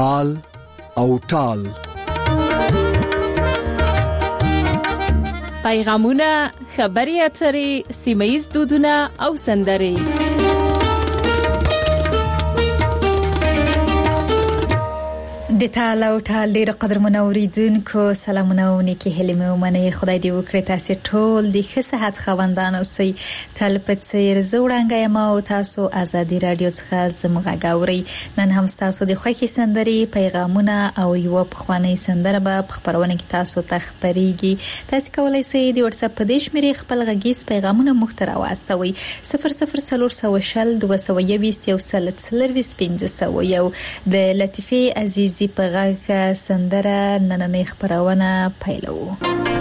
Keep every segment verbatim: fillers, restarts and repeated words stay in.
تال او ټال. پیغامونه، خبري اترې، سیمه‌ییز دودونه او سندرې. د تال او ټال ډیر قدرمن اوریدونکو سلامونه او نیکی هیله مې ومنئ. خدای دې وکړي تاسو ټول د ښه صحت خوندان اوسئ. تل په څیر زوړنګ یم او تاسو ازادي رادیو څخه زموږ غاوري. نن هم تاسو د خوښي سندري، پیغامونه او یو پخوانی سندره به خبرونه کې تاسو ته خبريږي. تاسو کولای شئ د واتس اپ په دې شمیرې خپل غږیز پیغامونه محتوا واستوي. صفر صفر څلور سوه شل دوه سوه یویشت یو سل څلورویشت پنځه سوه یو. د لطیفه عزیزي په غږ سندره نننۍ خبرونه پیلوو.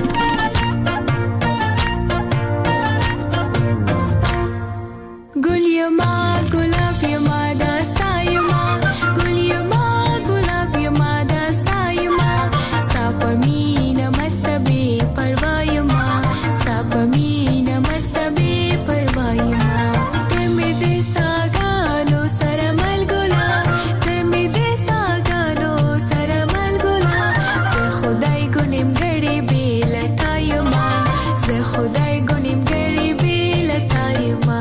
ګل یما ګلاب یما داستا یما ګل یما ګلاب یما داستا یما ستا په مینه مست بې پروا یما ستا په مینه مست بې پروا یما ته مې د ساګانو سره ملګلا ته مې د ساګانو سره ملګلا زه خدای ګنیم ګړې بې لتا یما زه خدای ګنیم ګړې بې لتا یما.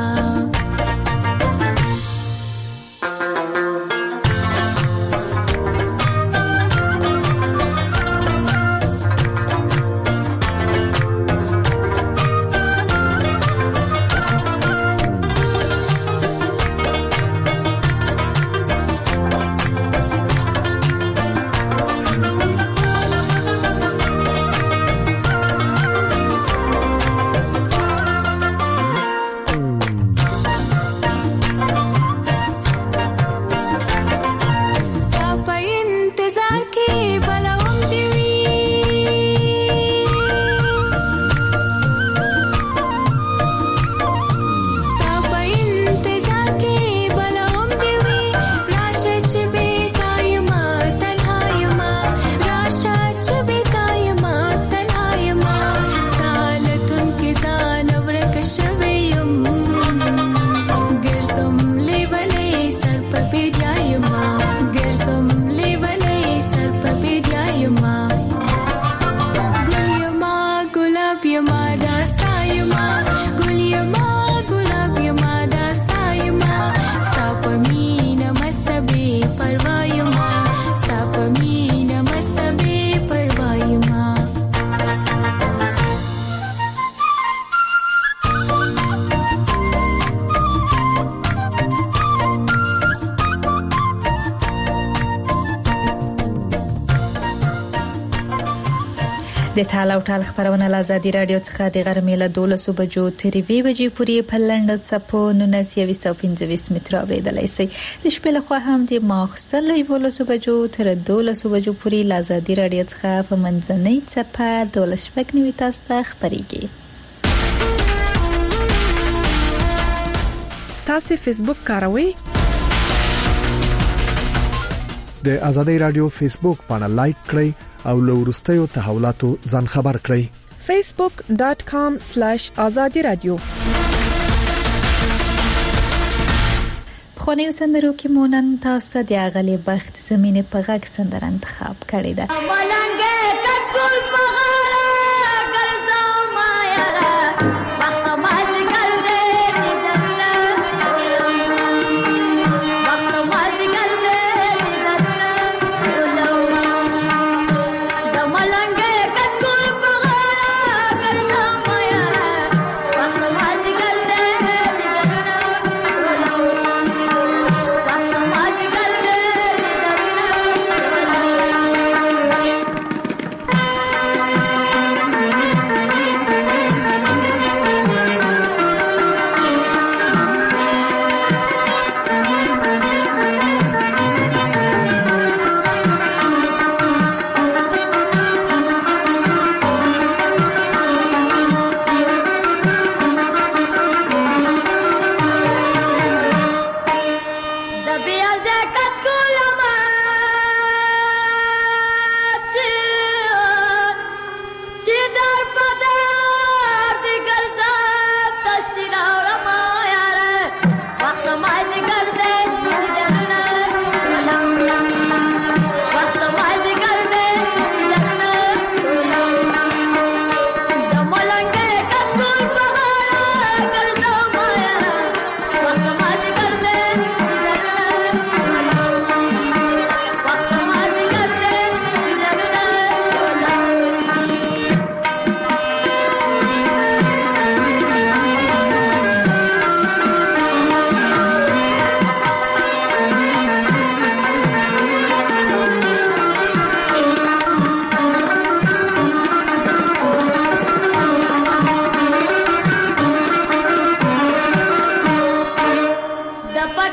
د تال او ټال خبرونه له ازادي رادیو څخه د غرمې له دولسو بجو تر یوې بجې پورې په لنډ څپو نولس یویشت او پنځه متره اورېدلای شئ. د شپې له خوا هم د ماخوستن له یولسو بجو تر دولسو بجو پورې له ازادي رادیو څخه په منځنۍ څپه دولس شپږ نوي تاسو ته خبريږي. تاسو فیسبوک کاروئ؟ د ازادي رادیو فیسبوک باندې لایک کړئ او لورستیو تحولاتو ځان خبر کړئ. facebook dot com slash azadi radio. خو نه سندرو کې مونږ تاسو د اغلی بخت زمينه په غږ سندره انتخاب کړی ده.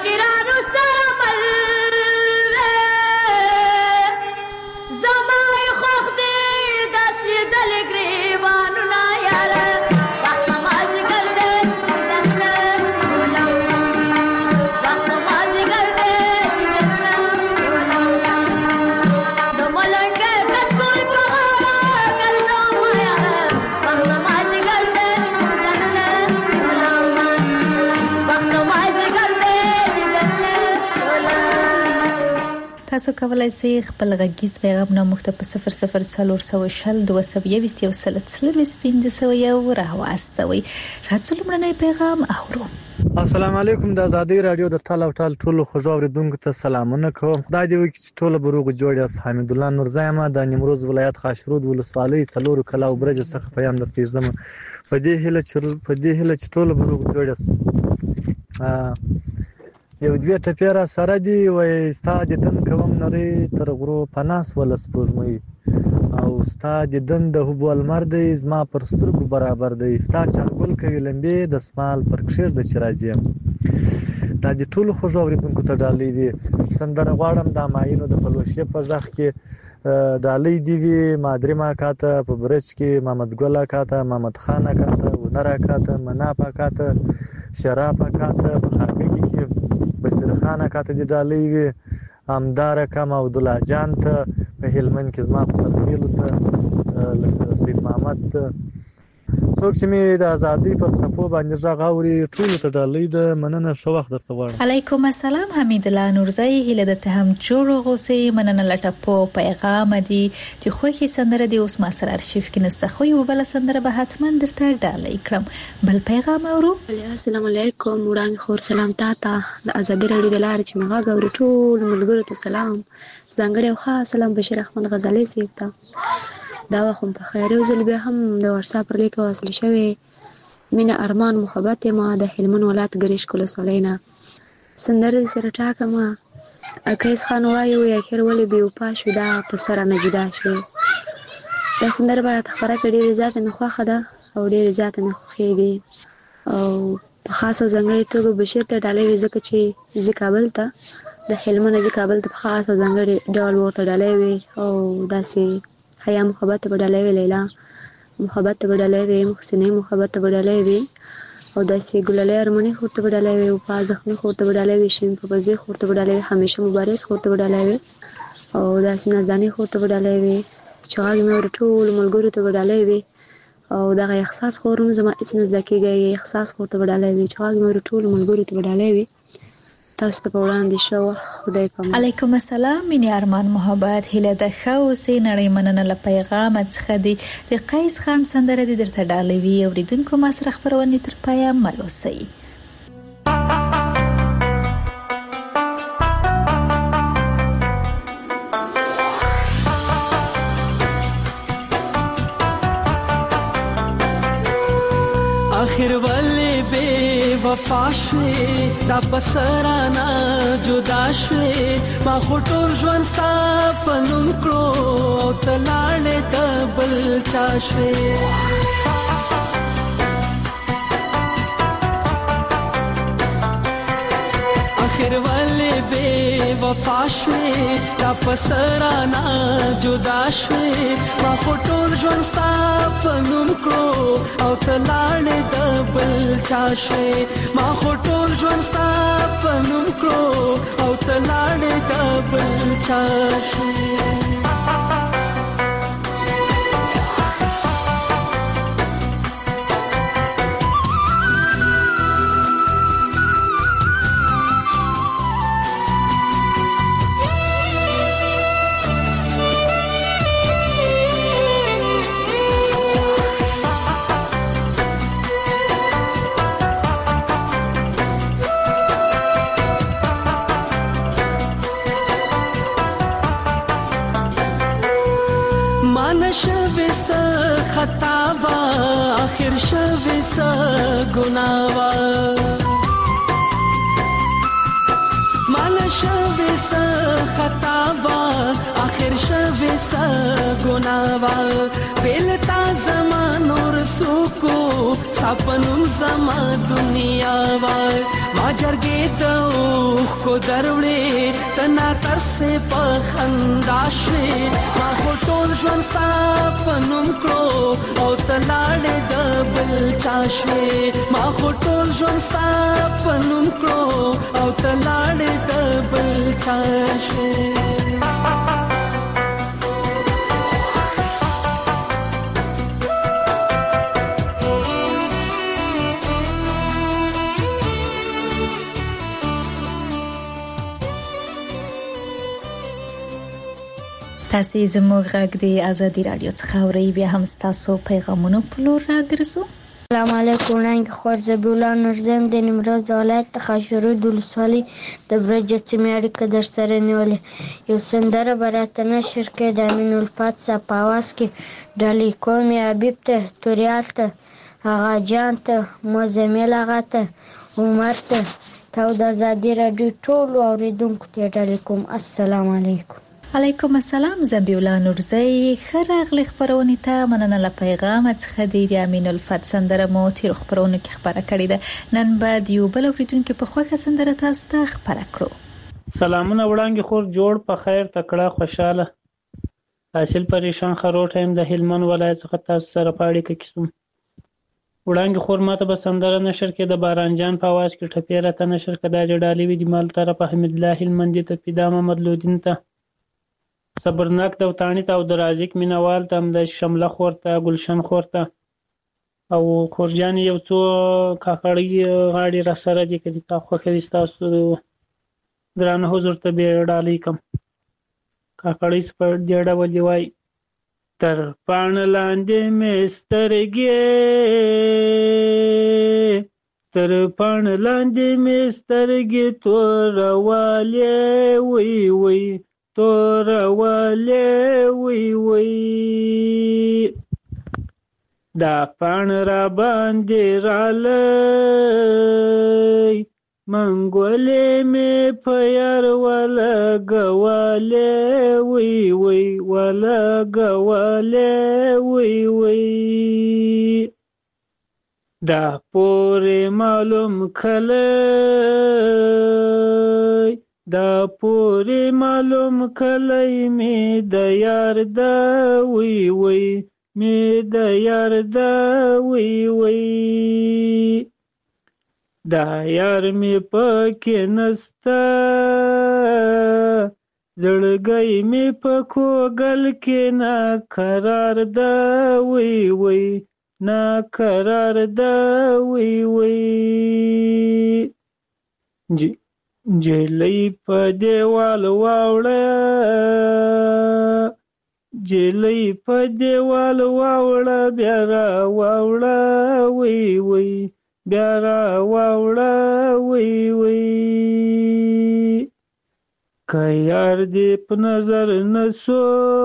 فقیرانو سره مل زما خوښ دی داس لیدل ګریوانونه یاره وخت مازدیګر دی دسته وخت مازدیګر دی دسته د ملنګې کڅوړ په غاړه ګرځم یاره وخت مازدیګر دی تاسو کولای شئ خپل غږیز پیغام نو مخته په صفر صفر څلور سوه شل دوه سوه یوویشت یو سل څلوېښت پنځه سوه یو راواستوئ. راځو لومړنی پیغام اورو. السلام علیکم. د آزادۍ رادیو د ټال او ټال ټولو خوږو اوریدونکو ته سلامونه کوم. خدای دې وکړي چې ټول به روغ جوړ یاست. حمید الله نورزی یم د نیمروز ولایت خاشرود ولسوالۍ څلورو کلاو برج څخه پیغام درته ږدم. په دې هیله چې په دې هیله چې ټول به روغ جوړ یاست. یو دوه ټپه را سره دی وای ستا دیدن کوم نری تر غرو پناس ولس پوزمي او ستا دیدن د هوبول مرد زما پر سترګو برابر دی ستا چرګل کوي لمبي د سمال پر کښر د چرایي دا د ټولو خوږو اوریدونکو ته ډالۍ وي. سندره غواړم د ماینو د پلوشې په ځخ کې ډالۍ دی وی مادری ما کاته په برچ کې محمد ګل کاته محمد خان کاته ونره کاته منافه کاته شرافه کاته په خارګي کې بصیر خان کاته دی ډالۍ وی امدار کم عبد الله جان ته په هلمند کې زما په سفیلو ته لکه سید محمد څوک چې می د ازادي پر صفو باندې ځاغوري ټول ته ډالۍ د مننه شو وخت درته غواړم. علیکم السلام. حمید الله نورزی هله د تهم جوړ غوسه مننه لټه په پیغام دی چې خوخي سندره دی اوس ما سره ارشیف کې نسته خو یو بل سندره به حتما درته ډالۍ کړم. بل پیغام اورو. السلام علیکم وړاندې خور سلام تاته د ازادي رادیو د لارې چې مغا غوړي ټول ملګرو ته سلام ځانګړی خاص سلام بشیر احمد غزالی سیب ته دا وخم په خیر او زل به هم د واتساپ پر لیک وصل شوی مینا ارمان محبت ما د هلمند ولایت ګریش کول سولینا سندره سره ټاکه ما اکیس خان وایو یا خیر ولې به په شو دا په سره نه جدا شو دا سندره به تخبره کړي ذات نه خوخه ده او ډیر ذات نه خوخيږي او په خاصه ځنګړي ته بشیر ته ډالې ځکه چې ځکابل ته د هلمند ځکابل ته په خاصه ځنګړي ډول ورته ډالې وي او داسې حیا محبت بدلې وی لیلا محبت بدلې وی محسنې محبت بدلې وی او داسې ګللې ارمنې خورته بدلې وی او پازخنې خورته بدلې وی شین په بزي خورته بدلې وی همیشه مبارز خورته بدلې وی او داسې نازدانې خورته بدلې وی چاغ مې ورټول ملګرو ته بدلې وی او دغه احساس خورم زما هیڅ نزد کېږي احساس خورته بدلې وی چاغ مې ورټول ملګرو ته بدلې وی تاسو ته وړاندې شو. خدای پامه. علیکم السلام. مینه ارمان محبت هله د خو سي نړۍ مننه ل پیغام څخه دی د قیس خان سندره د درته ډالۍ وی اوریدونکو ما سره خبرونه تر پایا ملوسي. आखिर वाले बेवफा शवे دا بسرانا جدا شوه ما خټور ژوند ستا پنوم کړو او تلاړې د بل چا شوه आखिर वाले बेवफा شوه دا بسرانا جدا شوه ما خټور ژوند ستا پنوم کړو او تلاړې د بل چا شوه ما خټور ژوند ستا پنوم کړو او تلاړې د بل چا شوه شوی سا خطاوا آخر شوی سا گناوا مالا شوی سا خطاوا آخر شوی سا گناوا بیلتا زمان اور سوکو ساپنم زمان دنیا وا ما جرگی دو کو دروړې تنا تر سه په خندا شوي ما خو ټول ژوند ستا په نوم کړو او تلاړې د بل چا شوي ما خو ټول ژوند ستا په نوم کړو او تلاړې د بل چا شوي تاسو زموږ غږ د ازادي رادیو څخه اورئ بیا هم تاسو پیغامونه پلور راګرځو. السلام علیکم رنګ خور زبیلا نورزم د نیمروز ولایت تخاشورو د ولسوالۍ د برجه سیمې اړیکه در سره نیولې یو سندره براته نشر کې د امین الفات صاحب په اواز کې ډالۍ کوم یا حبیب ته توریال ته آغا جان ته مزمل آغا ته عمر ته او د ازادي رادیو ټولو اوریدونکو ته ډالۍ کوم. السلام علیکم. علیکم السلام زبیولا نورزی خراغلی خبرونه ته مننه له پیغام څخه د امین الفت سندره مو تیر خبرونه کې خبره کړې ده نن بعد یو بل اوریدونکو په خوښه سندره تاسو ته خبره کړو. سلامونه وړاندې خور جوړ په خیر تکړه خوشاله حاصل پریشان خروټ هم د هلمند ولایت څخه تاسو سره پاړې کې کیسوم وړاندې خور ماته به سندره نشر کې د باران جان په आवाज کې ټپیره ته نشر کدا جړالي وی د مال طرف حمید الله هلمندي ته پیدا محمد لودین ته صبرناک د وطانی ته او د رازق مینوال ته هم د شمله خورته ګلشن خورته او خورجان یو څو کاکړی غاړي را سره دي کدي تا خو خوي تاسو ګران حضور ته به ډالۍ کم کاکړی سپر جړه ولي وای تر پان لاندې مسترګې تر پان لاندې مسترګې تور والے وی وی تور والے وی وی دا پان را باندې رالای منګولې مې پیار ولا ګوالې وی وی ولا ګوالې وی وی دا پورې معلوم کله دا پوری معلوم کلی می د یار دا وی وی می د یار دا وی وی دا یار می پکې نستا زړګی می پکو گل کې نا قرار دا وی وی نا قرار دا وی وی جی جلی په دیوال واوړه جلی په دیوال واوړه بیا را واوړه وی وی بیا را واوړه وی وی که یار دې په نظر نسو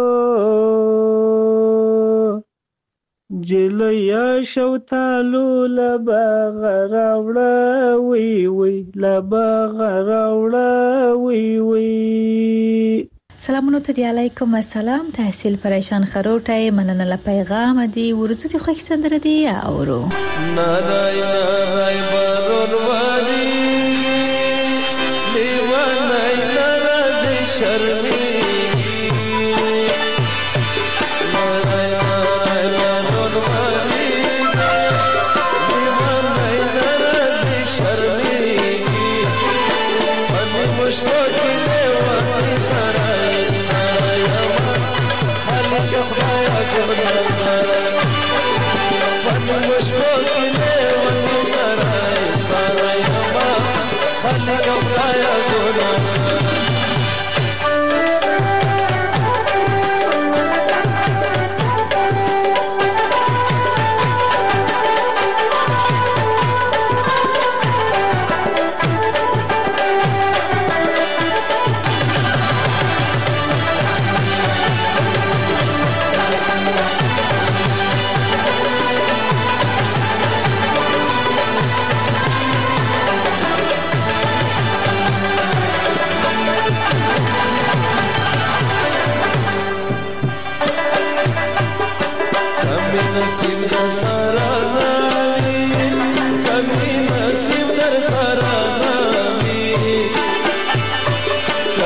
جلیا شوتالو لبا غراوړه وی وی لبا غراوړه وی وی. سلامونه ته دی علیکم السلام تحصیل پریشان خروټه مننه له پیغام دی ورڅو ته خوښ سندره دی اورو نادای نادای بارون وادي دیوانای ناراضی شرمی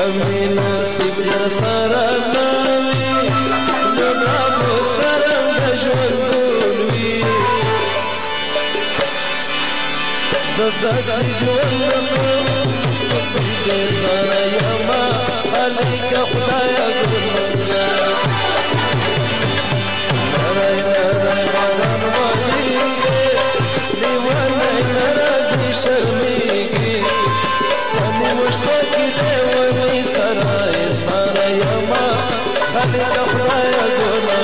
کمی نصیب در سره نوی نونا په سره د ژوندون وي د داسې ژوند بیزاره یما خالقه خدایه ګلونه نری نری باران وریږي لیونی نرازي شرمیږي ونې مشتو کې دی ونې سره سره یما خالقه خدایه ګلونه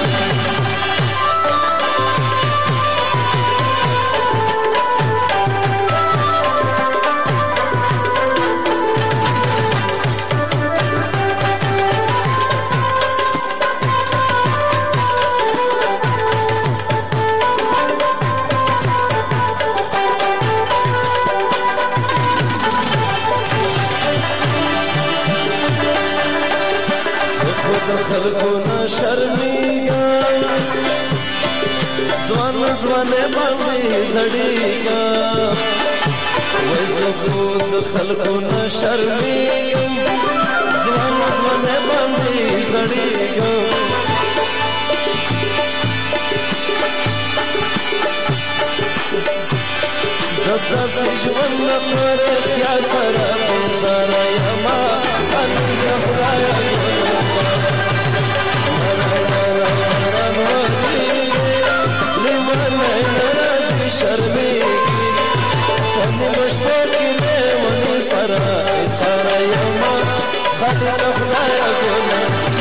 خلقونه شرمیږه ځوان ځوانې باندې زړیږه وای زه خو د خلقونه شرمیږم ځوان ځوانې باندې زړیږه د داسې ژوند نه رښتیا سره بیزاره یما خالقه خدایه شرمیږي ونې مشتو کې دی ونې سره سره یما خالقه خدایه ګلونه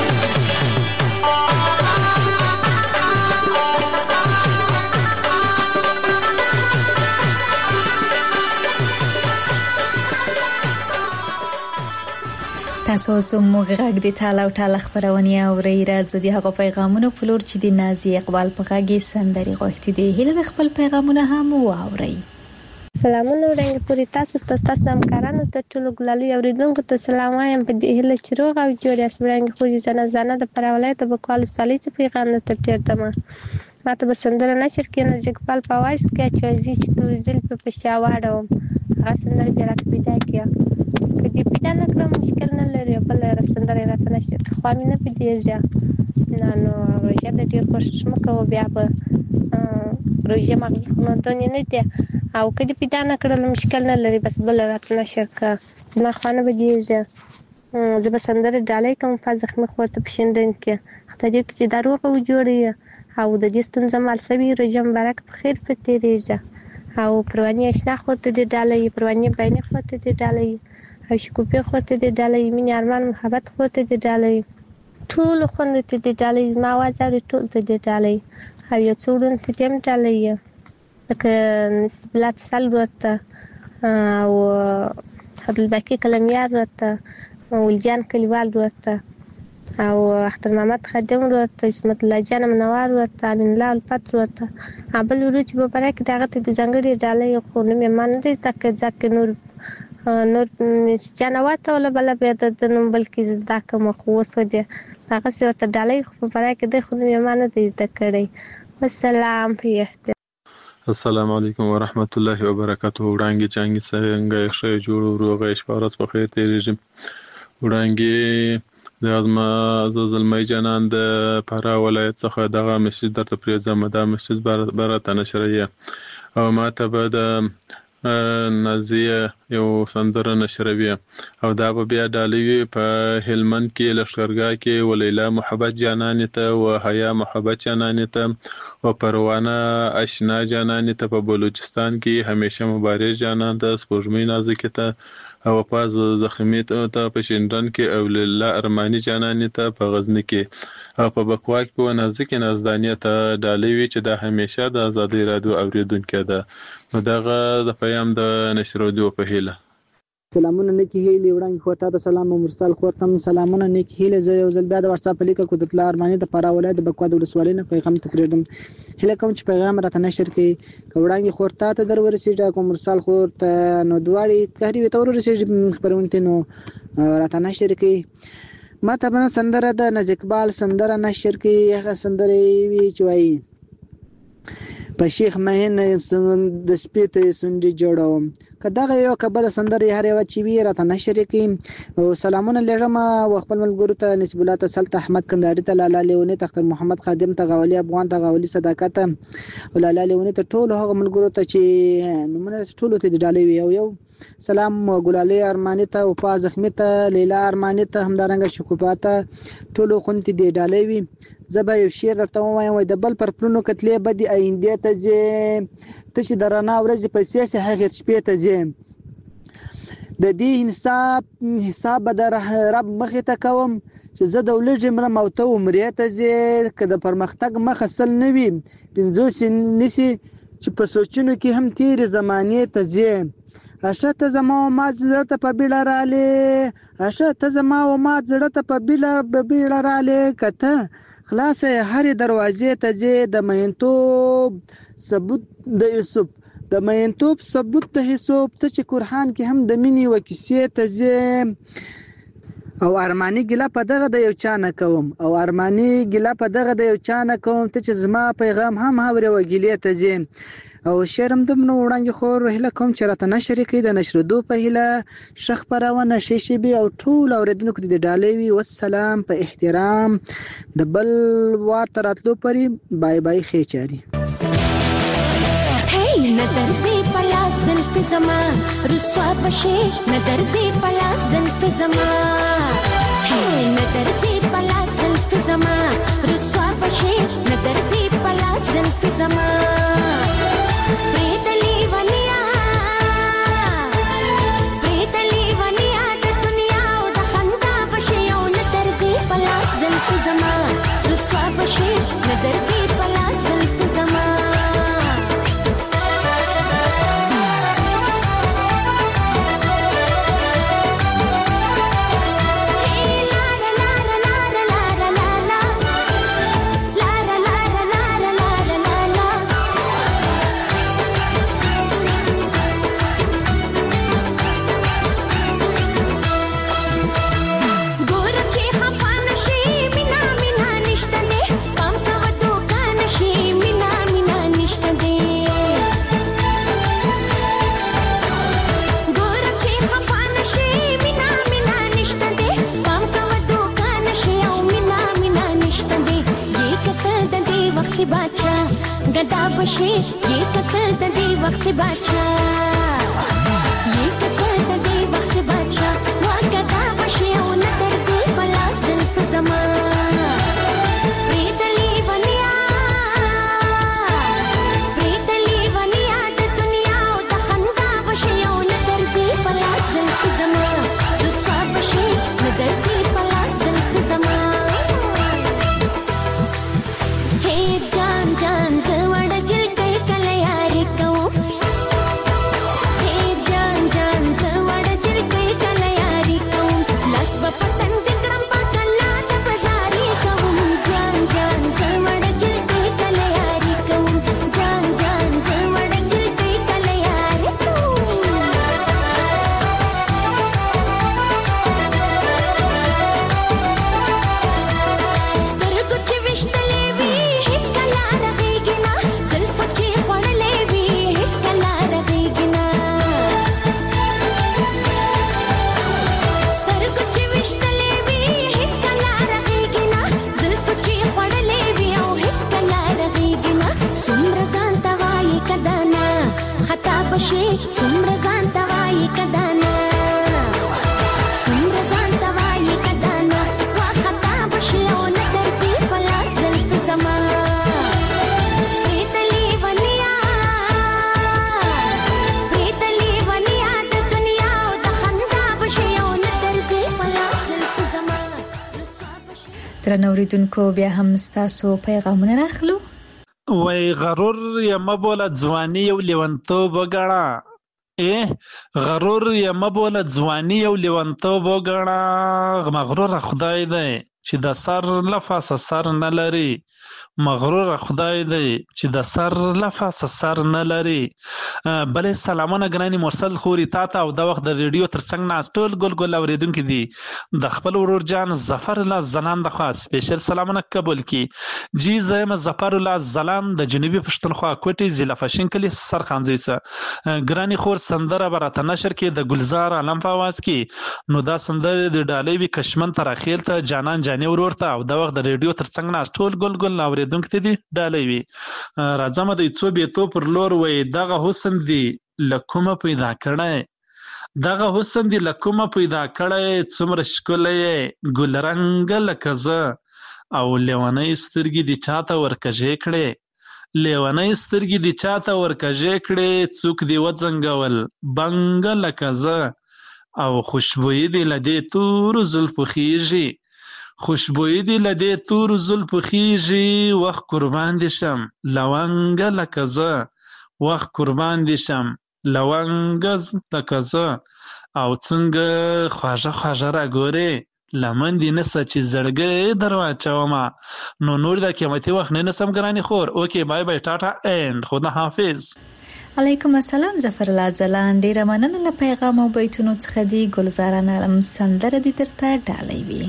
تاسو زموږ غږ د تاله او ټاله خبرونه اورئ. راځو د هغو پیغامونو په لور چې د نازي اقبال په غږ سندري غوښتي دي. هیله د خپل پیغامونه هم واورئ. سلامونه وړاندې پوری تاسو ته تاسو د همکارانو ته ټول ګلالي اوریدونکو ته سلام وایم په دې هیله چې روغ او جوړ یاست. وړاندې خو ځنه ځنه د پرولای ته بکوالو سالي چې پیغام نه تر دمه ماته بسندره نشر کې نه ځکپال په وایس کې چې زی چې تورزل په پښاواړو هغه سندره بیا راکې کیا کدی پیدا نه کړم مشکل نه لري بل سندره راته نشته خو مې نه پدېږه نه نو روزه د دې کوشش مکو بیا به روزه مغز خو نه دونی نه دی او کدی پیدا نه کړل مشکل نه لري بس بل راته نشر کا ما خو نه پدېږه زه به سندره ډالې کوم په ځخمه خو ته پښندن کې حتی دې چې دروغه و جوړي او د دې ستونزه مال سوي روزه مبارک په خیر په تیریږه او پرواني اشنا خو ته دې ډالې پرواني باندې خو ته دې ډالې او شکوپې خو ته دې ډالې مين ارمان محبت خو ته دې ډالې ټول خوند ته دې ډالې ما وازار ټول ته دې ډالې او یو څوډون ته دې ډالې لکه نسبلات سال ورته او عبدالباقي کلمیار ورته ولجان کلیوال ورته او اختر محمد خادم ورته اسمت الله جان منوار ورته امین الله الفت ورته ابل ورچ په پره کې دغه ته ځنګړي ډالې خو نه مې مان دې ځکه ځکه نور نور جنوات ولا بل به د نوم بلکې زده کوم خو وسه دي هغه څه ته ډالۍ خو پره کې د خو نه مان دې زده کړی. والسلام پیه. السلام علیکم ورحمت الله وبرکاته. وړاندې څنګه څنګه ښه جوړ روغه شپارس په خیر تیریږي. وړاندې د ازما زلمی جانان د فرا ولایت څخه دغه مسجد درته پریزم دا مسجد برته نشریه او ماته به د نازیه یو سندره نشروي او دا به بیا ډالوي په هلمند کې لښکرګاه کې ولیلا محبت جانان ته او حیا محبت جانان ته او پروانه آشنا جانان ته په بلوچستان کې همیشه مبارز جانان ته سپوږمۍ نازک ته او پاز زخمی ته په شینډن کې او لله ارمانی جانان ته په غزنی کې او په بکواک په نازک نازدانیه ته ډالوي چې دا همیشه د آزادۍ رادیو اوریدونکو ده. نو دغه د پیام د نشرو دی په هیله. سلامونه نیکی هیله وړاندې خو ته د سلام او مرسل خو تم سلامونه نیکی هیله زه یو ځل بیا د واتس اپ لیکه قدرت الله ارمانی د پرا ولایت د بکوا د ولسوالۍ نه پیغام تکریدم هیله کوم چې پیغام راته نشر کړي وړاندې خو ته در ورسېږه کوم مرسل خو ته نو دواړي تحریف تور ورسېږي خبرونه نو راته نشر کړي ما ته بنا سندره د نزکبال سندره نشر کړي هغه سندره وی چوي په شیخ مهین د سپیته سندې جوړوم که دغه یو کبل سندري هر یو چې وی راته نشر کړي او سلامونه لږم او خپل ملګرو ته نسب الله تسلط احمد کندهاري ته لاله لیونی تختر محمد خادم ته غولي افغان ته غولي صداقت او لاله لیونی ته ټول هغه ملګرو ته چې نمونه ټول ته د ډالې وی او یو سلام ګلالي ارماني ته او پا زخمی ته لیلا ارماني ته همدارنګه شکوفاته ټولو خونتي دی ډالې وی زبا یو شعر درته وایم وای د بل پر پلونو کتلې بدی آینده ته چې ته چې درنا ورځ په سیاسي هغه شپې ته چې د دې حساب حساب در رب مخې ته کوم چې زه د ولې مر موته عمرې ته چې کده پرمختګ مخسل نه وي پنځو سن نسی چې په سوچونو کې هم تیر زمانه ته چې اشته زما او ما زړه ته په بیل رااله اشته زما او ما زړه ته په بیل په بیل رااله کته خلاصې هر دروازې ته چې د مهنتوب ثبوت د یوسف د مهنتوب ثبوت ته حساب ته چې قرآن کې هم د مینې و کیسې ته چې او ارمانی ګلا په دغه د یو چا نه کوم او ارمانی ګلا په دغه د یو چا نه کوم ته چې زما پیغام هم هاوره وګیلې ته چې او شرم د منو وړاندې خور هله کوم چې راته نشر کې د نشر دو په هله شخ پرونه شیشي بي او ټول اوریدونکو د ډالې وي والسلام په احترام د بل وار تراتلو پري بای بای خېچاري هي ندرسي پلاس زلف زما رسوا بشي ندرسي پلاس زلف زما هي ندرسي پلاس زلف زما رسوا بشي ندرسي پلاس زلف زما प्रीतली वनिया प्रीतली वनिया د دنیا او د خندا بشي او نترزي پلاس زلف زما رسوا بشي ندرزي پلاس زلف زما गदा बशे ये कतल दे वक्त बाचा ये कतल दे वक्त बाचा वा गदा बशे ओ नतरजी फला सिल्फ जमा प्रीतली वनिया प्रीतली वनिया द दुनिया ओ द खंदा बशे ओ नतरजी फला सिल्फ जमा रसवा बशे नतरजी फला सिल्फ जमा हे जान जान बशे सुम्र जान तवाई कदाना सुम्र जान तवाई कदाना वा खता बशे ओ नतरसी फलास ज़ल्फ ज़मा प्रीतली वनिया प्रीतली वनिया द दुनिया ओ द खंदा बशे ओ नतरसी फलास ज़ल्फ ज़मा درنوریدونکو بیا هم ستاسو پیغامونه راخلو وای غرور یا مبوله ځواني یو لیونتوب وګڼه ای غرور یا مبوله ځواني یو لیونتوب وګڼه مغرور خدای دی چې د سر لفظ سر نه لري، مغرور خدای دی چې د سر لفظ سر نه لري. بلې سلامونه ګراني مرسل خوري تا ته او د وخت د ریډیو ترڅنګ ناست ټول ګل ګل اوریدونکي دي د خپل ورور جان ظفر الله زلان د خوا سپیشل سلامونه قبول کی. جی زم ظفر الله زلان د جنوبي پښتونخوا کوټي ضلع فشین کلی سرخانځي سه ګراني خور سندره براته نشر کې د ګلزار عالم په आवाज کې نو دا سندره د ډالۍ وی کشمن تر اخیل ته جانان جاني ورور ته او د وخت د ریډیو ترڅنګ ناست ټول ګل ګل اوریدونکي دي ډالۍ وی. راځم د څو بیتو پر لور وای دغه حسن دی لکومه پیدا کړی، دغه حسن دی لکومه پیدا کړی، څومره ښکلی ګل رنګ لکه زه او لیونۍ سترګې دي چاته ورکژې کړې، لیونۍ سترګې دي چاته ورکژې کړې، څوک دی وځنګول بنګ لکه زه او خوشبویي دی له دې تورو زلفو خیږي، خوشبویي دی له دې تورو زلفو خیږي، وخت قربان دي شم لونګ لکه زه، وخت قربان دي شم لونګ لکه زه او څنګه خواږه خواږه راګورې لمن دي نسه چې زړګی در واچومه. نو نور د قیمتي وخت نه نسم ګراني خور. اوکې بای بای ټاټا اینډ خدا حافظ. علیکم السلام ظفر الله زلان، ډیره مننه له پیغام او بیتونو څخه دی. ګلزار نرم سندره دي درته ډالۍ وي.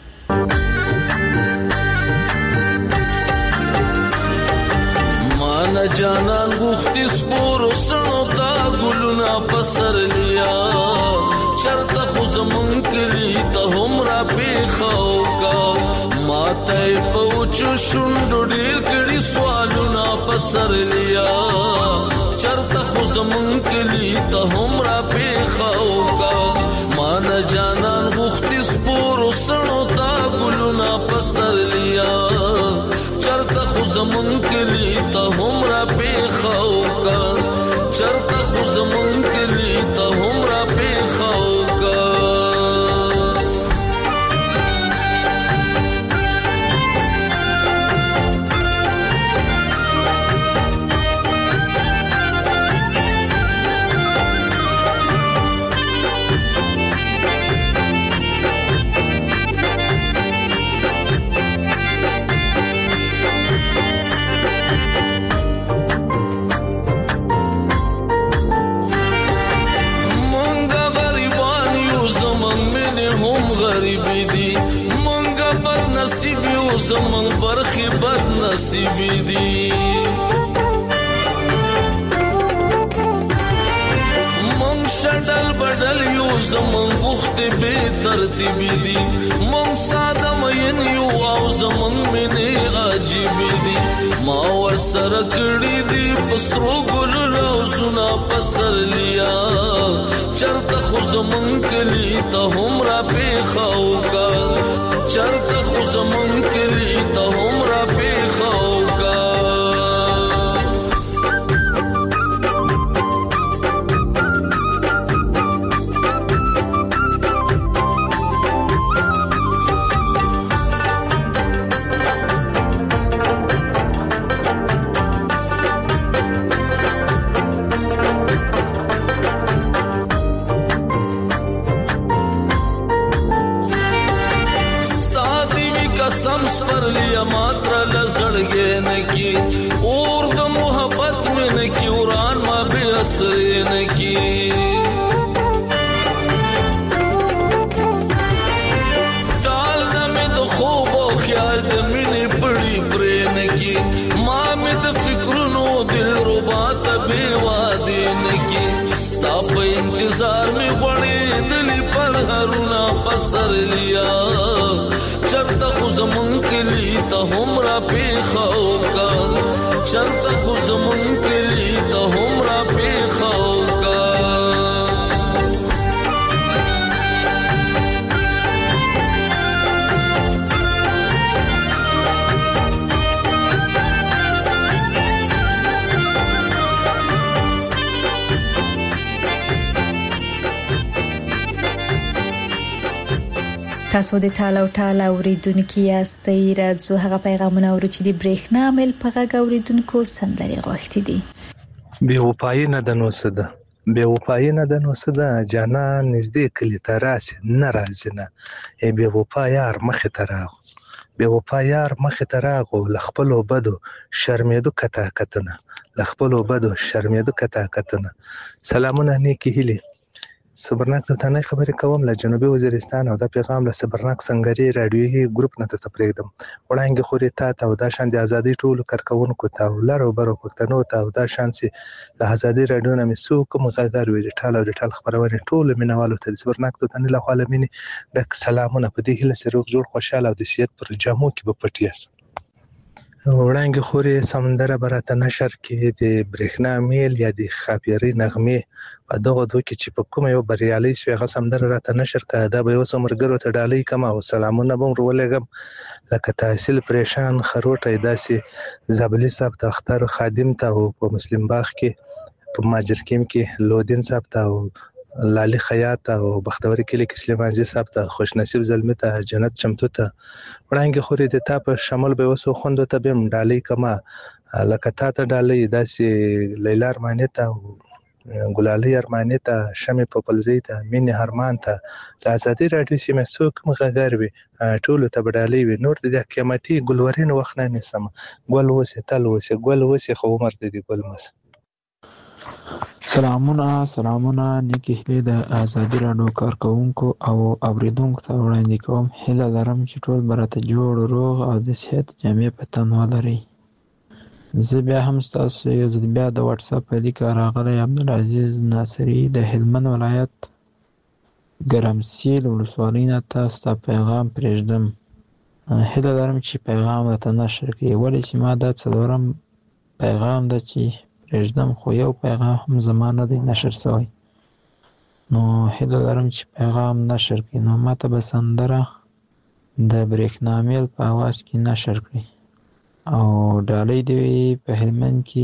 مانا جانان غوختی سپورو سنو تا گلونا پسر لیا، چرتا خوزمون کلی تا هم را پیخاو کا، ماتای پوچو شندو دیر کڑی سوالونا پسر لیا، چرتا خوزمون کلی تا هم را پیخاو کا، مانا جانان غوختی سپورو سنو تا گلونا پسر لیا، چرتا خوزمون کلی تا هم را پیخاو کا، چرتا خوزمون کلی تا هم را پیخاو کا. زمن برخی بد نصیبی دی، من شدل بدل یو زمن وخت بے ترتیبی دی، من ساده مین یو او زمن منی عجیبی دی، ما ور سره کړی دی پسرو ګل روزونه پسر لیا، چرته خو زمن کلی ته هم را پیخاو کا، چرته خو زمون کلی ته هم را پیخاو کا. قسم سپر لیا ماترا لزڑگے نکی، اور دا محبت میں نکی، وران ما بے اثرے نکی، ٹال دا میں دا خوب و خیال دا منی بڑی برے نکی، ماں میں دا فکرنو دل ربات بے وادے نکی، ستا پا انتظار میں بڑے دلی پر ہرونا پسر لیا، چرتا خو زمون کلی تا هم را پیخاو کا، چرتا خو زمون کلی تا هم را پیخاو کا. تاسو د تاله او تاله اوریدونکو یاستئ. راځو هغه پیغامونه ورو چې د برېښنا مل په غږ اوریدونکو سندري غوښتي دي. بې وفایي نه د نو څه ده، بې وفایي نه ده نو څه ده جانان نږدې کلي ته راسي نه راځي نه ای بې وفا یار مخې ته راغو بې وفا یار مخې ته راغو له خپلو بدو شرمېدو کتا کتنه له خپلو بدو شرمېدو کتا کتنه سلامونه نیکې هیلې صبرناک دلتانۍ خبرې کوم له جنوبي وزیرستان او دا پیغام له صبرناک سنګري راډیویي ګروپ نه درته پرېږدم وړاندې خورې تا ته او دا شان د ازادۍ ټولو کارکوونکو ته او لرو برو پښتنو ته او دا شان چې له ازادۍ راډیو نه مې څو کوم غږدار وي ډیټال او ډیټال خپرونې ټولو مینوالو ته د صبرناک دلتانۍ لخوا له مینې ډک سلامونه په دې هیله چې روغ جوړ خوشحاله او د صحت پر جامو کې به پټ یاست وړاندې خورې سمندره به راته نشر کې د برېښنا میل یا د ښاپیرۍ نغمې په دغو دوه کې چې په کومه یو بریالۍ شوې هغه سمندره راته نشر کړه دا به یو څو ملګرو ته ډالۍ کړم او سلامونه به م ورولېږم لکه تحصیل پریشان خروټی داسې زابلي صاحب ته اختر خادم ته او په مسلم باغ کې په ماجرکیم کې لودین صاحب ته او لالي خیاط او بختوري کلی کې سلیمانزي صاحب ته خوش نصیب زلمی ته جنت چمتو ته وړاندې خورې د تا په شمول به وسو خوندو ته به ډالۍ کما لکه تا ته ډالۍ داسې لیلا ارماني ته ګلالي ارماني ته شمې پوپلزۍ ته مینې هرمان ته له ازادۍ راډیو سیمه څوک مغږر وي ټولو ته به ډالۍ وي نور د دې قیمتي ګلورین وخت نه نیسم ګل اوسې تل اوسې ګل اوسې خو عمر د دې ګل مس سلامونه سلامونه نیکې هیلې د ازادي راډیو کارکوونکو او اوریدونکو ته وړاندې کوم هیله لرم چې ټول به راته جوړ روغ او د صحت جامې په تن ولرئ زه بیا هم ستاسو یو ځل بیا د واتساپ په لیکه راغلی عبدالعزیز ناصري د هلمند ولایت ګرمسیل ولسوالۍ نه تاسو ته پیغام پرېږدم هیله لرم چې پیغام راته نشر کړي ولې چې ما دا څلورم پیغام ده چې پرېږدم خو یو پیغام هم زما نه دی نشر شوی نو هیله لرم چې پیغام نشر کړي نو ماته به سندره د برېښنا میل په اواز کې نشر کړي او ډالۍ دې وي په هلمند کې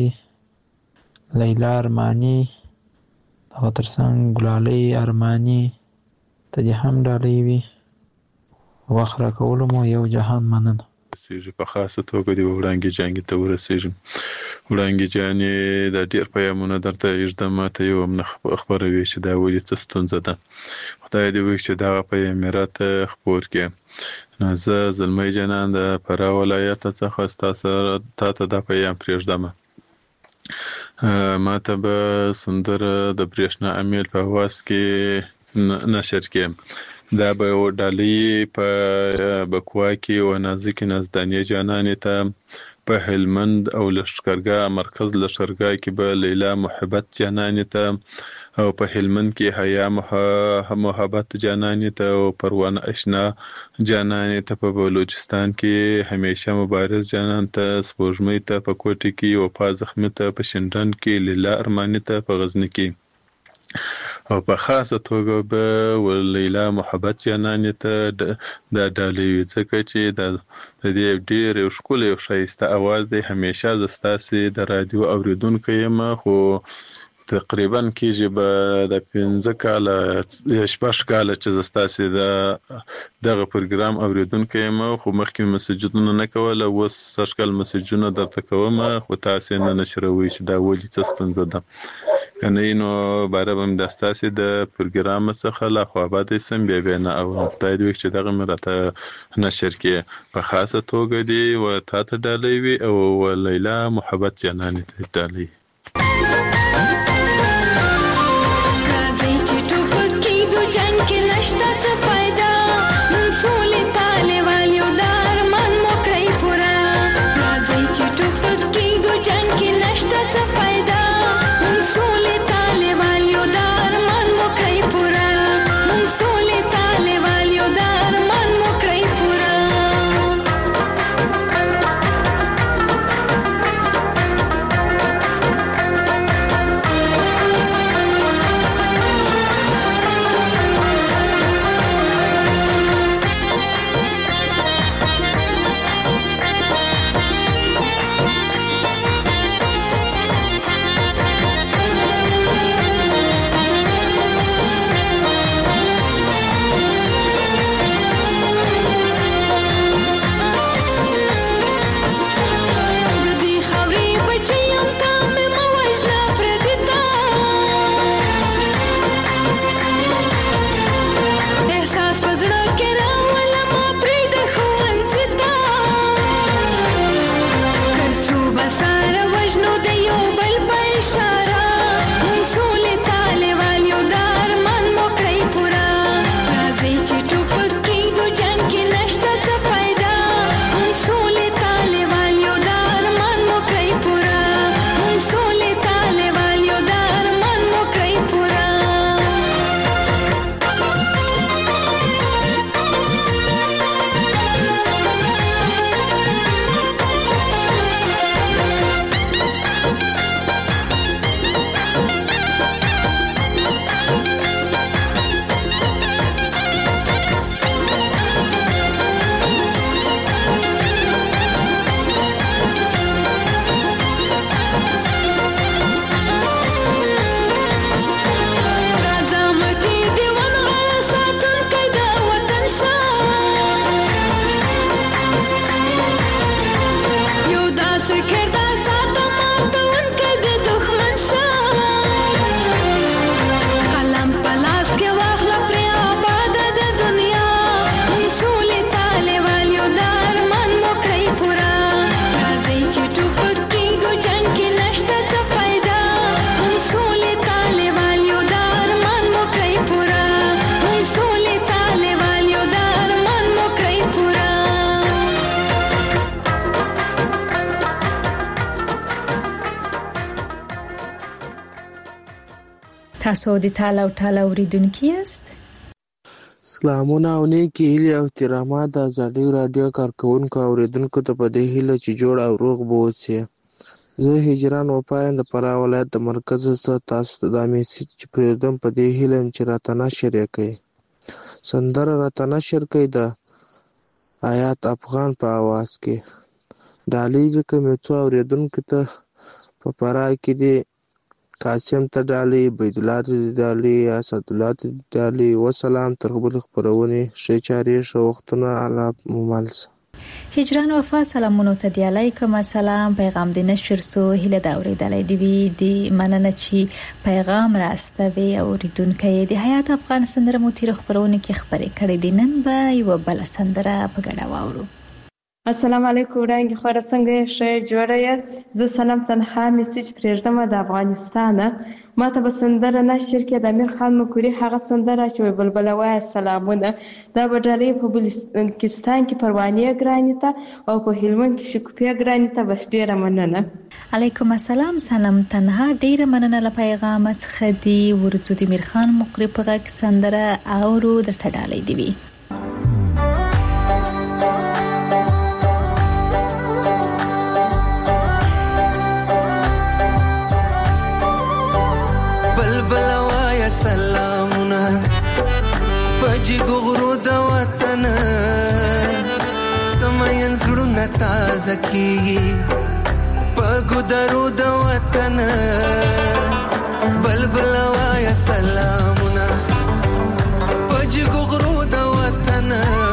لیلا ارماني دغه ترڅنګ ګلالۍ ارماني ته دې هم ډالۍ وي وخت راکولو مو یو جهان مننه رسیږي په خاصه توګه د وړانګې جانګې ته ورسیږم وړانګې جانې دا ډېر پیغامونه درته ایږدم ماته یو هم نه خبروي چې دا ولې څه ستونزه ده خدای دې وکړي چې دغه پیغام مې راته خپور کړي نو زه زلمی جانان د فراه ولایت څخه ستاسو تا ته دا پیغام پرېږدم ماته به سندره د برېښنا امیل په اواز کې نشر کړم دا به ډالۍ په بکوا کې او نازکې نازدانې جانانې ته په هلمند او لښکرګاه مرکز لښکرګاه کې به لیلا محبت جانانې ته او په هلمند کې حیا محبت جانانې ته او پروانه اشنا جانانې ته په بلوچستان کې همیشه مبارز جانان ته سپوږمۍ ته په کوټې کې وفا زخمي ته په شینډنډ کې لیلا ارماني ته په غزني کې او په خاصه توګه به لیلا محبت جانانې ته دا ډالۍ وي ځکه چې د دې ډېر یو ښکلی او ښایسته اواز دی همیشه زه ستاسې د راډیو اورېدونکی یم خو تقریبا کېږي به د پنځه کاله شپږ کاله چې زه ستاسې د دغه پروګرام اورېدونکی یم خو مخکې مې مسجونه نه کوله اوس سږ کال مسجونه درته کوم خو تاسې نه نشروئ چې دا ولې څه ستونزه ده که نه نو باره به مې د ستاسې د پروګرام څخه لا خوابدی سم بیا بیا نه اورم خدای دې وکړي چې دغه مې راته نشر کړي په خاصه توګه دې و تا ته ډالۍ وي او لیلا محبت جانانې ته ډالۍ تاسو د تاله او ټاله اوریدونکي یاست. سلامونه او نیکی هیلې او احترامات د ازادي راډیو کارکونکو او اوریدونکو ته په دې هیله چې جوړ او روغ به اوسئ. زه هجران وفا یم د فراه ولایت د مرکز څخه تاسو ته دا میسج چې پرېږدم په دې هیله یم چې راته نشر یې کړئ. سندره راته نشر کړئ د آیات افغان په اواز کې. ډالۍ به کوم یو څو اوریدونکو ته په فراه کې دي. قاسم ته ډالۍ، عبیدالله ته ډالۍ، اسدالله ته ډالۍ. وسلام. تر بلې خپرونې ښې چارې ښه وختونه الله ممال شه. هجران وفا سلامونو ته دی علیکم السلام. پیغام د نشر سو هله دا اوریدلای دی وی دی مننه چې پیغام راستوي. اوریدونکو د حیات افغان سندره مو تیر خبرونه کې خبرې کړې دي. نن به یو بل سندره په ګډه واورو. السلام علیکم وړاندې خور څنګه ښه جوړه یې. زه سلام تنها میسج پرېږدم د افغانستان. ما ته به سندره نشر کې د امیر خان مکوري هغه سندره چې بلبل وای سلامونه. دا به ډالۍ په بلوچستان کې پروانې ګرانی ته او په هلمند کې شکوپیا ګرانی ته بس ډیره مننه. علیکم السلام. سلام تنها ډیره مننه له پیغام څخه دی. ورڅو د امیر خان مکوري په غږ سندره اورو درته ډالۍ دی وی. سلامونه پجی غغرو د وطن سمین زړونه تازه کیږي پګو درو د وطن بلبل وایا سلامونه پجی غغرو د وطن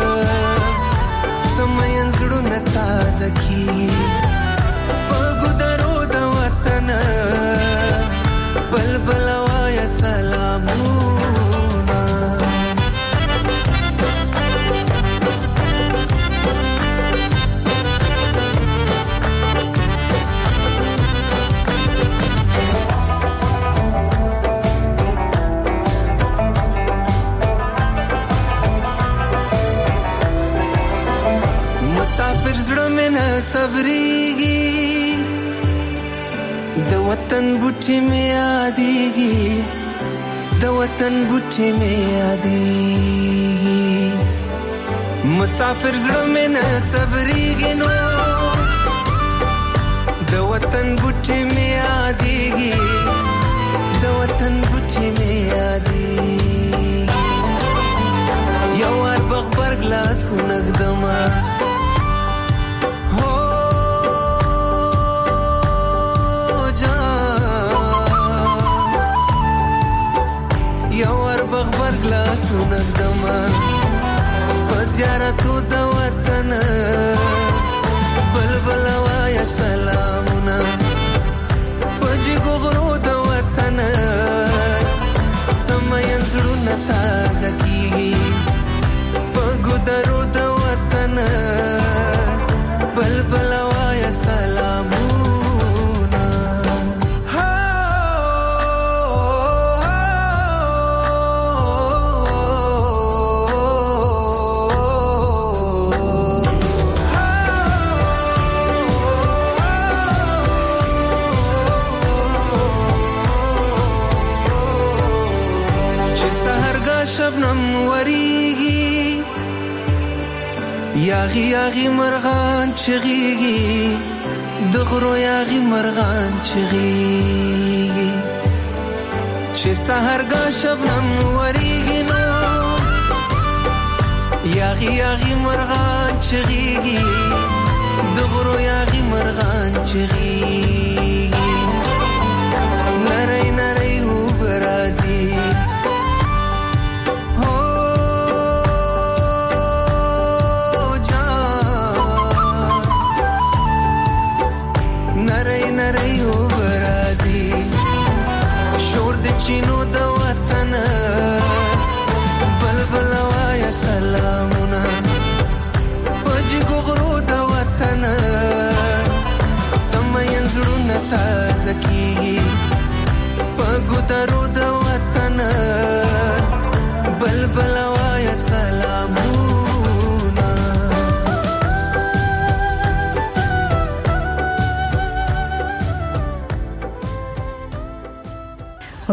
سمین زړونه تازه کیږي پګو درو د وطن بلبل وایا سلامونه. مسافر زړه مې نه صبرېږي د وطن بوټي مې یادېږي د وطن بوټي مې یادېږي مسافر زړه مې نه صبرېږي نو د وطن بوټي مې یادېږي د وطن بوټي مې یادېږي یو وار بغبرګ لاسونه ږدمه بغبر گلاسونه ږدمه په زیارتو د وطن بلبل وایا سلامونه پجی غغرو د وطن سمین زړونه تازه کیږي پګو درو د وطن بلبل وایا سلامونه. شبنم وریږي یاغي یاغي مرغان چغيږي د غرو یاغي مرغان چغيږي چې سحرګه شبنم وریږي نو یاغي یاغي مرغان چغيږي د غرو یاغي مرغان چغيږي نری نری و برازي چینو د وطن بلبل وایا سلامونه پجی غغرو د وطن سمین زړونه تازه کیږي پګو درو د وطن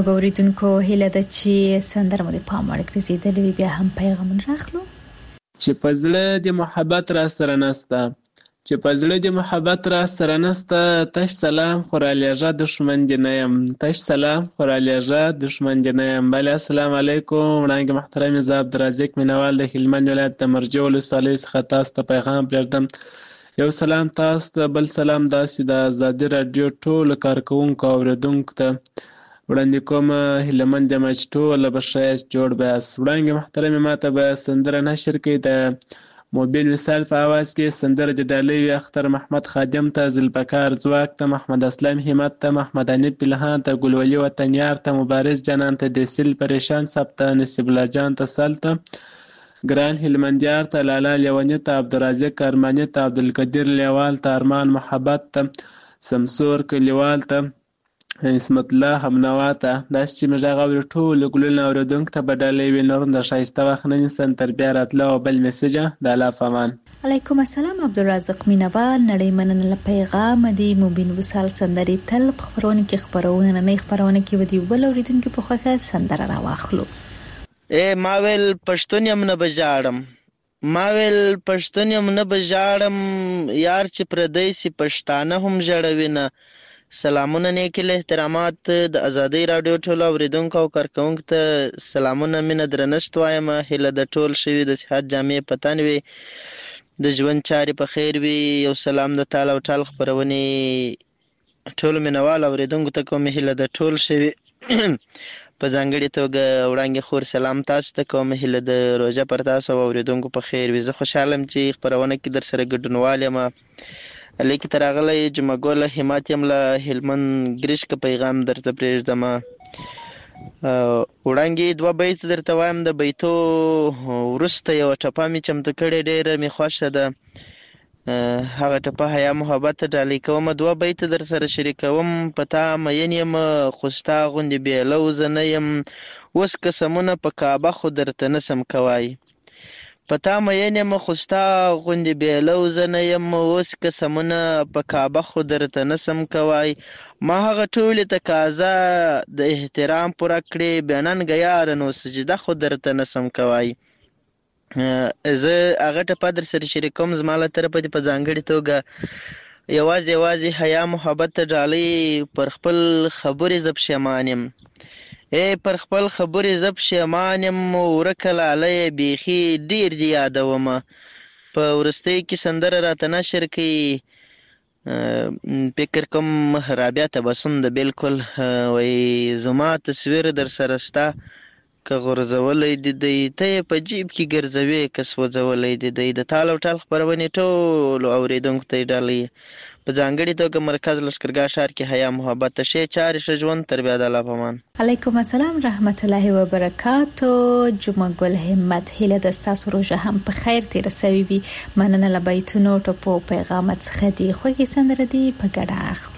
خو ګوریدونکو هیله ده چې سندره مو د پام وړ ګرځېدلې بیا هم پیغام راخلو چې په زړه د محبت را سره نسته چې په زړه د محبت را سره نسته تش سلام خو رالیږه دښمن دې نه یم تش سلام خو رالیږه دښمن دې نه یم بله السلام علیکم وړانګې محترمې زه عبدالرزاق مینوال د هلمند ولایت د مرجع ولسوالۍ څخه تاسو ته پیغام پرېږدم یو سلام تاسو ته بل سلام داسې د ازادي راډیو ټولو کارکوونکو او اورېدونکو ته وړاندې کوم هیلهمند یم چې ټوله به ښایست جوړ به یاست وړانګې محترمې ما ته به سندره نشر کوي د موبیل وصال په آواز کې سندره د ډالۍ اختر محمد خادم ته ذوالفقار ځواک ته محمد اسلام همت ته محمد حنیف پلهان ته ګلولي وطنیار ته مبارز جانان ته دیسل پریشان صاحب ته نصیب الله جان ته سل ته ګران هلمندیار ته لالا لیونی ته عبدالرزاق ارماني ته عبدالقدیر لیوال ته ارمان محبت ته سمسور کلیوال ته اسمت الله همنوا ته داسې چې موږ هغه اورو ټولو ګلونه اورېدونکو ته به ډالۍ وي نور د ښایسته وخت نه نیسن تر بیا راتله او بل میسیجه د الله په امان علیکم السلام عبدالرزاق مینوال نړۍ مننه له پیغام دی موبین وصال سندرې تل په خبرونه کې خبرونه نه خبرونه کې ودی بل اورېدونکو په خوښه سندره راواخلو اے ما ویل پښتون یم نه بجاړم ما ویل پښتون یم نه بجاړم یار چې پردی سي پښتانه هم ژړوي نه سلامونه نیکل احترامات د ازادي رادیو ټولو اوریدونکو او کارکونکو ته سلامونه مینه درنښت وایم هیله د ټول شوي د صحت جامع پتن وي د ژوند چارې په خیر وي یو سلام د تعالی او ټال خبرونې ټول مینوال اوریدونکو ته کوم هیله د ټول شوي په ځانګړي توګه وړانګې خور سلام تاسو ته کوم هیله د روژه پر تاسو اوریدونکو په خیر وي زه خوشحاله یم چې خبرونه کې در سره ګډونوال یم لیکي تر راغلی جمعه ګله همت یم له هلمند ګرشکه پیغام درته پرېږدم وړانګې دوه بیت درته وایم د بیتو وروسته یوه ټپه مې چمتو کړې ډېره مې خوښه ده هغه ټپه حیا محبت ته ډالۍ کوم دوه بیت در سره شریکوم په تا مین یم خو ستا غوندې بېلو زه نه یم اوس قسمونه په کعبه خو درته نسم کوای په تا مین یم خو ستا غوندې بېلو زه نه یم اوس قسمونه په کعبه خو درته نسم کوای ما هغه ټولې تقاضا د احترام پوره کړې بیا ننګه یاره نو سجده خو درته نسم کوای زه هغه ټپه در سره شریکوم زما له طرفه دې په ځانګړې توګه یوازې یوازې حیا محبت ته ډالۍ پر خپل خبرې زه پښیمان یم ای پر خپل خبرې زه پښیمان یم ورکه لالی بیخي ډېر دې یادومه په وروستۍ کې سندره راته نشر کوي فکر کوم رابعه تبسم د بلکل وایي زما تصویر در سره شته که غورځولی د دی ته یې په جیب کې ګرځوې که سوځولی د دی د تال او ټال خپرونې ټولو اورېدونکو ته یې ډالۍ په ځانګړې توګه مرکز لښکرګاه ښار کې حیا محبت ته ښې چارې ښه ژوند تر بیا د الله په امان علیکم السلام رحمت الله وبرکاتو جمعه ګل همت هیله ده ستاسو روژه هم په خیر تېره سوې وي مننه له بیتونو ټپو پیغامات څخه دي خوږې سندره دي په ګډه اخلو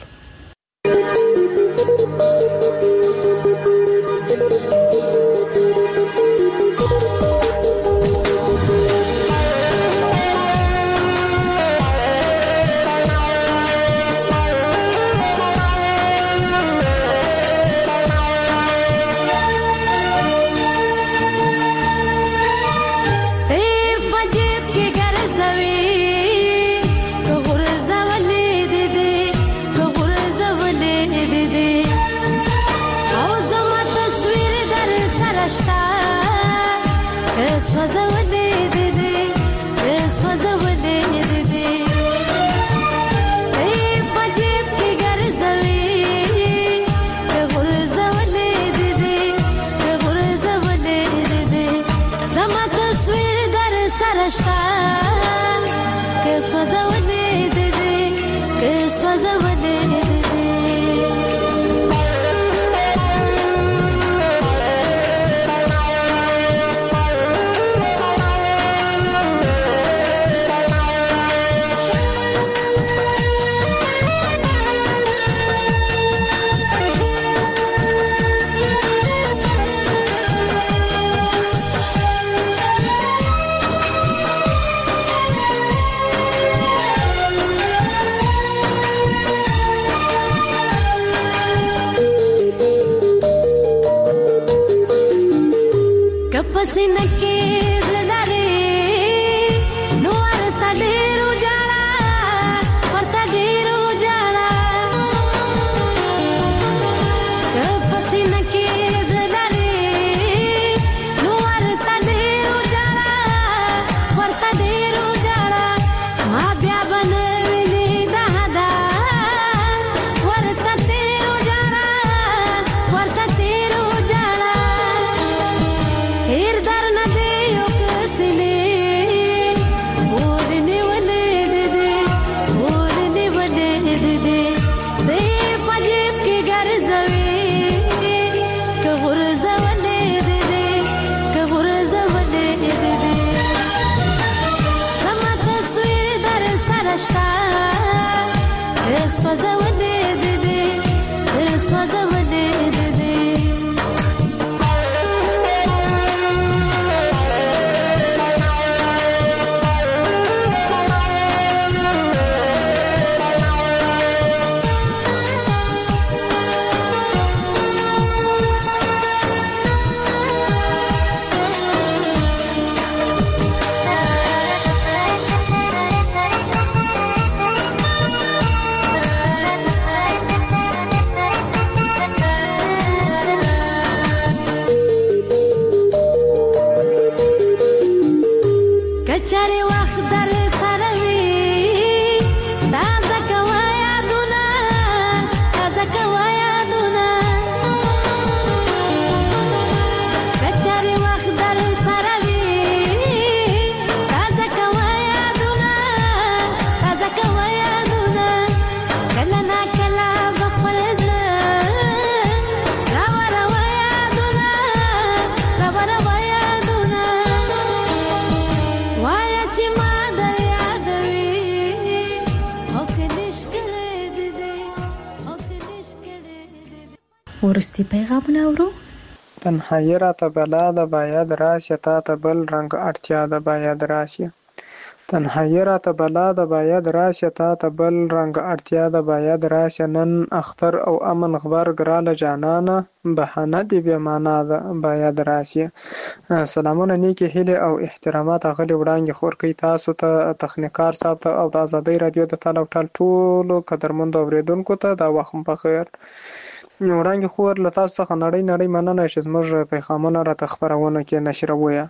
پسینه کې زړه لري نو ورته ډېرو ژړا ورته ډېرو ژړا که پسینه کې زړه لري نو ورته ډېرو ژړا ورته ډېرو ژړا ما بیا به نه ویني دا دا ورته تېرو ژړا ورته تېرو ژړا هېر درنه دې یو کسینې اور نیولې دې دې اور نیولې دې دې دې په جیب کې ګرځوي که غورځولې دې دې که غورځولې دې دې زما تصویر در سره شته سوځولې دې دې سوځولې دې دې کچاري وخت در سره وي تازه کوه یادونه تازه کوه یادونه کچاري وخت در سره وي تازه کوه یادونه تازه کوه یادونه کله نا کله به خپل زړه راوروه یادونه راوروه یادونه وایه چې ما در یادوي او که نش کړی دې دې او که نش کړی دې وروستي پیغامونه اورو. تنهایی راته بلا ده باید راشه تا ته بل رنګ اړتیا ده باید راشه تنهایی راته بلا ده باید راشه تا ته بل رنګ اړتیا ده باید راشه نن اختر او امن غبرګ راله جانانه بهانه دې بې معنا ده باید راشه. سلامونه نیکې هیلې او احترامات اغلې وړاندې خور کوي تاسو ته تخنیکار صاحب ته او د ازادۍ راډیو د تال او ټال ټولو قدرمندو اورېدونکو ته دا وخت په خیر. وړاندې خور له تاسو څخه نړۍ نړۍ مننه چې زموږ پیغامونه راته خپرونه کې نشرویه.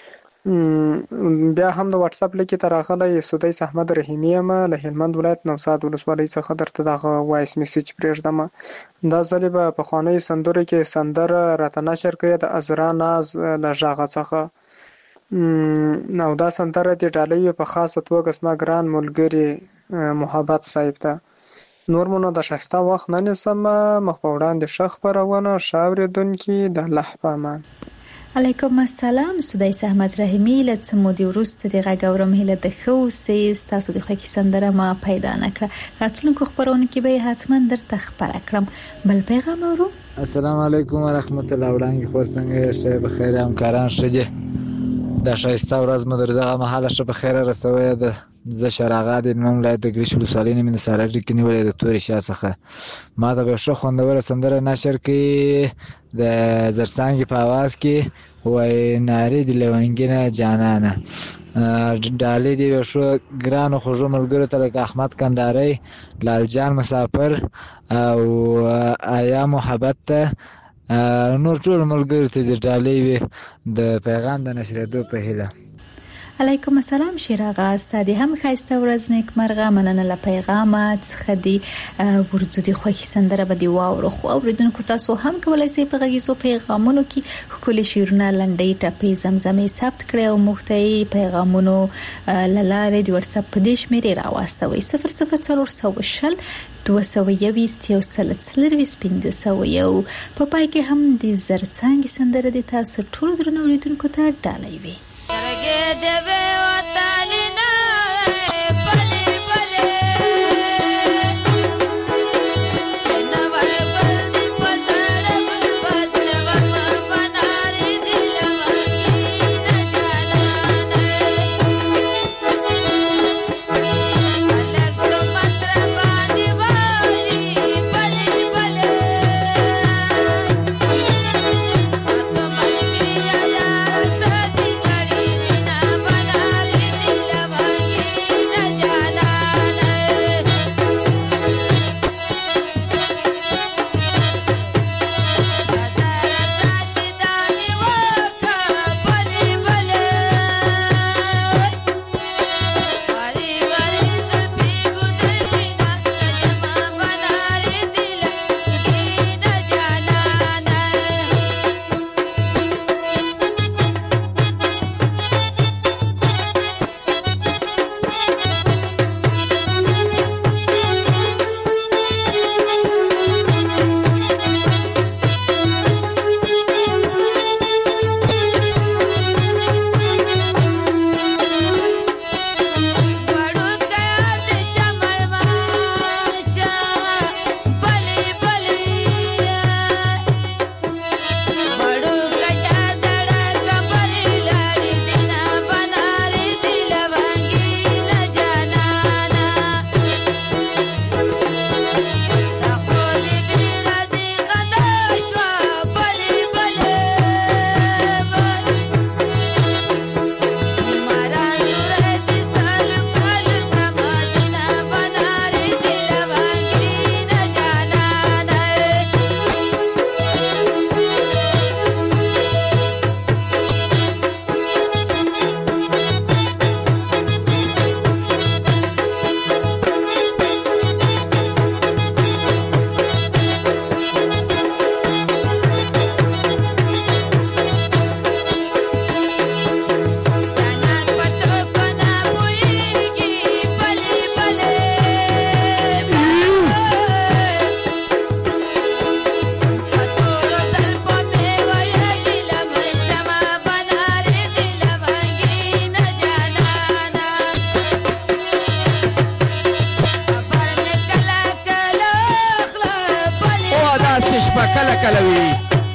بیا هم د واتس اپ لیکې ته راغلی سدیس احمد رحیمي یم له هلمند ولایت نوساد ولسوالۍ څخه درته دغه وایس میسیج پرېږدم. دا ځلې به پخوانیو سندرو کې سندره راته نشر کړې د عذرا ناز له غږه څخه او دا سندره دې ډالۍ وي په خاصه توګه زما ګران ملګري محبت صاحب ته. نور مو نو د ښایسته وخت نه نیسم مخ په وړاندې ښه خپرونه ښه اورېدونکي د الله په امان. علیکم السلام سدیس احمد رحیمي له څه مودې وروسته د غږ اورم هیله د ښه اوسئ. ستاسو د خوښې سندره ما پیدا نه کړه راتلونکو خپرونه کې به یې حتما درته خپره کړم. بل پیغام اورو. السلام علیکم ورحمت الله وړاندې خور څنګه یې ښه بخیر همکاران ښه دي دا ښایسته ورځ مو در دغه مهاله ښه بخیره رسوی ده. زه شراغا د هلمند ولایت د ګریش ولسوالۍ نه مې د ساره ډکې نیولې د تورې شا څخه ما ته به یو ښه خوندوره سندره نشر کړي د زرڅانګې په اواز کې وایي نارې د لونګینه جانانه ډالۍ دې یو ښه ګرانو خوږو ملګرو ته لکه احمد کندهارۍ لالجان مسافر او آیا محبت ته نور ټول ملګرو ته د ډالۍ وي د پیغام د نشرېدو په هیله. علیکم السلام شیراغا ستادی هم خیسته ورځ نیکمرغه مننه له پیغامات څخه دی ورځو دی خوښي سندره به دی واورو خو اوریدونکو تاسو هم کولای شئ په غږیزو پیغامونو کې خولي شیرونه لنډۍ ټپې زمزمې ثبت کړئ او مختي پیغامونو لاره دی واتس اپ د شمیرې راوستوي صفر صفر څلور شل دوه سوه یویشت یو سل څلرویشت پنځه سوه یو په پای کې هم د زرڅانګې سندره دی تاسو ټول درنو اوریدونکو ته ډالۍ وي. Targe debe watalina pale pale Sena vare baldi patare badle vama banari dilawagi na jana alag to matra bandi bari pale pale to malgriya yar کله کله وي.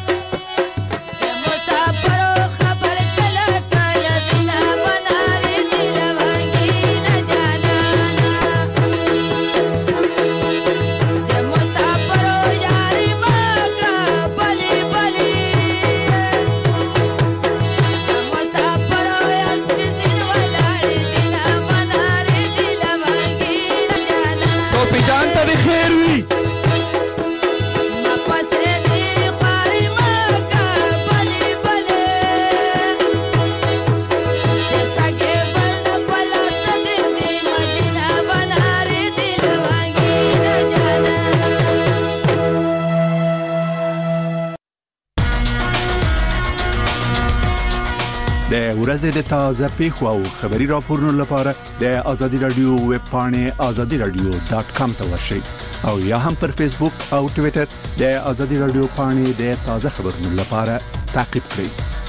د ورځې د تازه پیښو او خبري راپورونو لپاره د آزادي رادیو ویب پاڼه آزادي رادیو ډاٹ کام ته ورشئ او یا هم پر فیسبوک او ټوئیټر د آزادي رادیو پاڼه د تازه خبرونو لپاره تعقیب کړئ.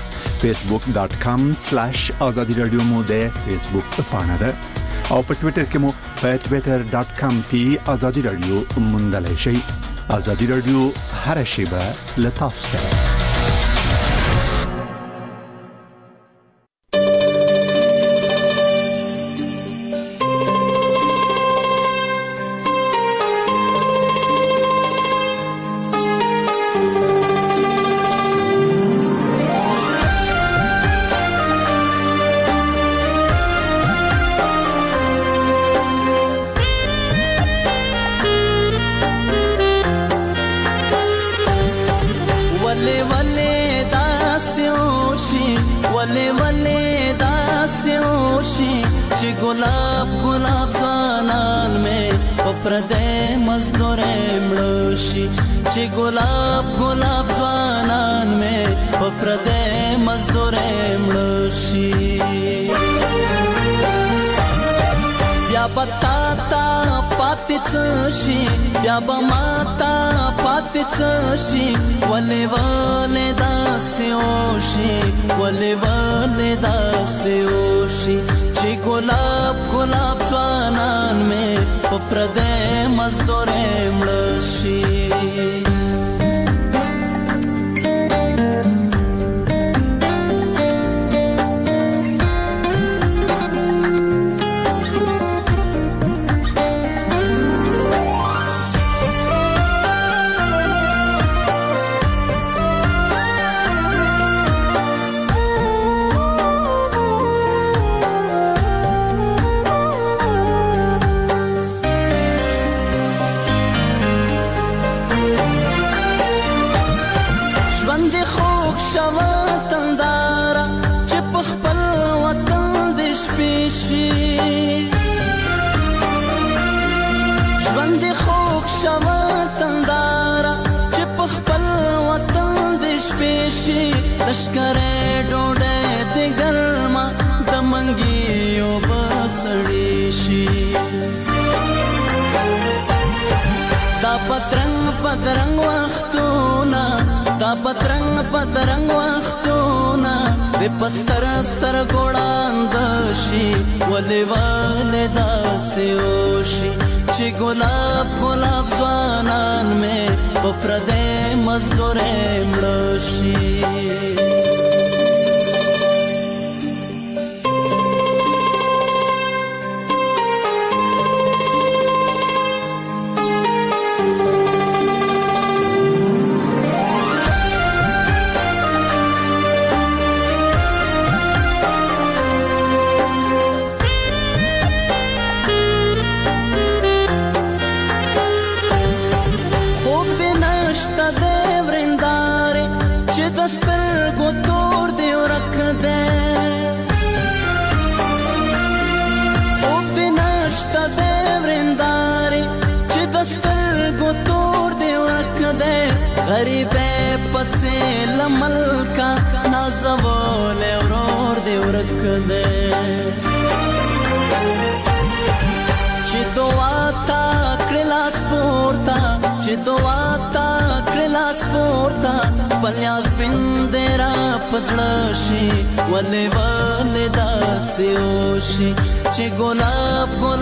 فیسبوک ډاٹ کام سلیش آزادي رادیو مو د فیسبوک پاڼه ده او په ټوئیټر کې مو په ټوئیټر ډاٹ کام پی آزادي رادیو موندلای شئ. آزادي رادیو هر شیبه لتاسو سره.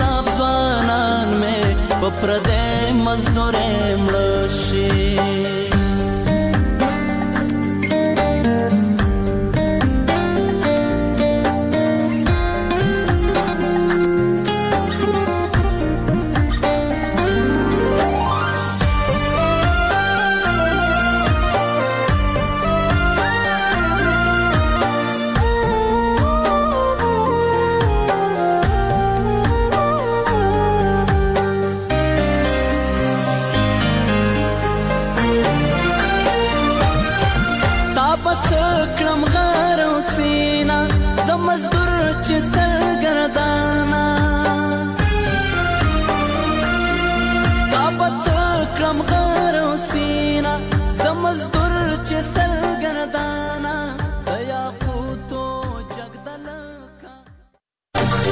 ځوانان مې په پردې مزدورې مړ شي.